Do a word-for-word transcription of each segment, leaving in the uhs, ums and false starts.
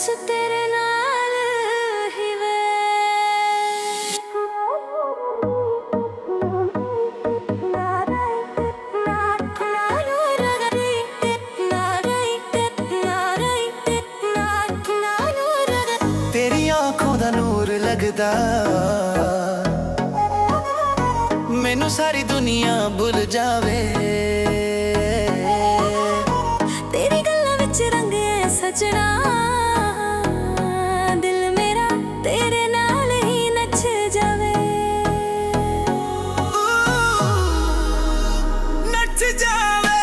बस तेरे नाल ही वे। तेरी आंखों दा नूर लगदा मैनू सारी दुनिया भुल जावे। तेरी गल्लां विच रंग है सजना, दिल मेरा तेरे नाल ही नच जावे। नच जावे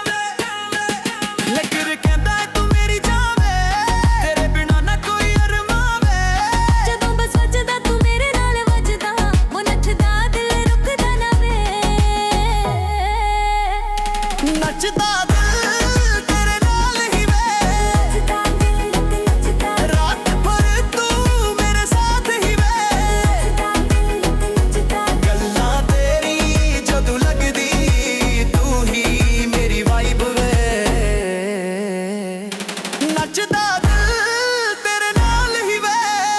लगर कहंदा तू मेरी जावे, तेरे बिना ना कोई अरमावे। जदों बस वजदा तू मेरे नाल वजदा, वो नचदा दिल रुकदा ना वे। नचदा दिल तेरे नाल ही वे, नचदा दिल नचदा, रात भर तू मेरे साथ ही वे। नचदा दिल नचदा, गल्लां तेरी जदों लगदी तू ही मेरी वाइब वे। नचदा दिल तेरे नाल ही वे।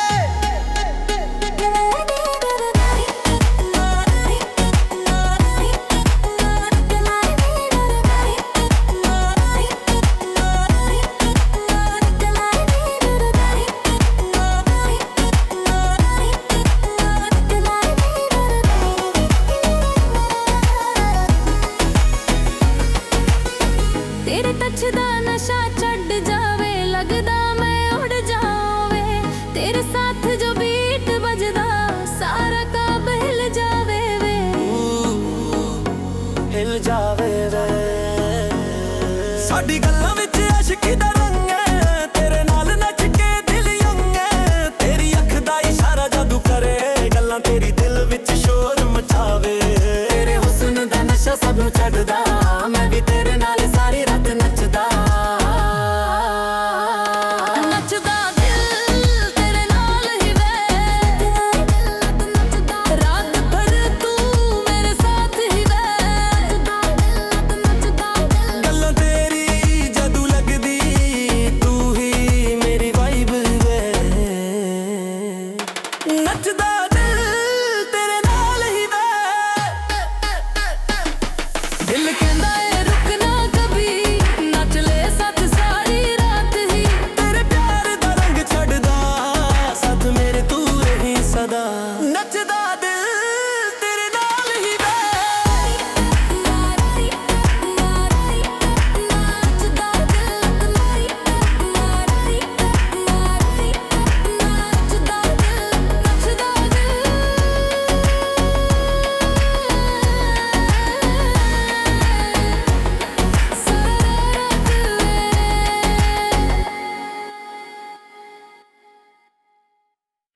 तेरे टच दा नशा चढ़ जावे, लगदा मैं उड़ जावे। तेरे साथ जो बीट बजदा, सारा काब हिल जावे वे। हिल जावे वे साडी गल्लां विच इश्क दा